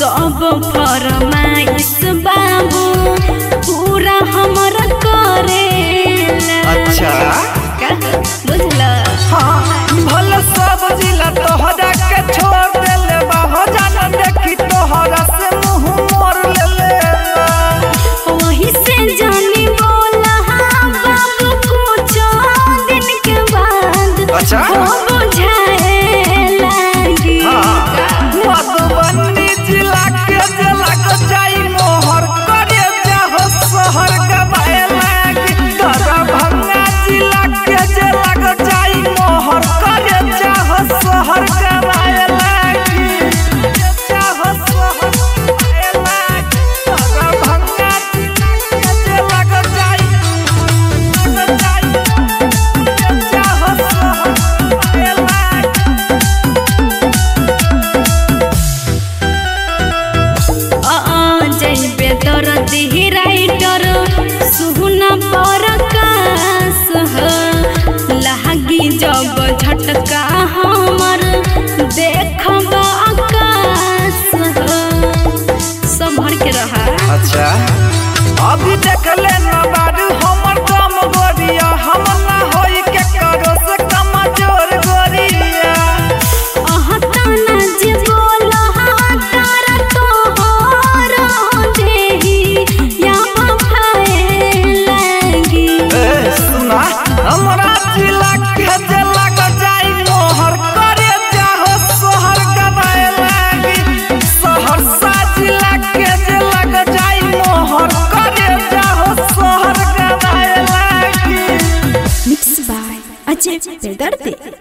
सब फरमाइश बाबू पूरा हमर करेला। अच्छा बुझला? हाँ भले सब जिला तोहरा के छोड़ देले बा हो जान देखी तोहरा से मुंह मोड़ लेले वही से जानी बोला बाबू कुछ दिन के बाद अच्छा बुझाए लागी। मधुबनी जिला के जला को जाई मोहर करे जाहो शहर गवाए लागी। दरभंगा जिला के जला को जाई मोहर करे जाहो शहर गवाए लागी। जाहो शहर गवाए लागी। दरभंगा जिला के जला को जाई जाहो शहर गवाए लागी। जैबे दर्दी राइटर सुना परकाश लागी जब झटका हमर देखब आकाश संभर के रहा। अच्छा अभी देख ले न बारू हमर दम गोरिया हम ना होई के करो से कमजोर गोरिया। तना जे बोला तारा तोहर देही या भाए लागी। सुना हमरा जिला के जला को जाई मोहर करे जाहो शहर गवाए लागी। सहरसा जिला के जला को जाई मोहर करे जाहो शहर गवाए लागी। मिक्स बाय अजय बेदर्दी।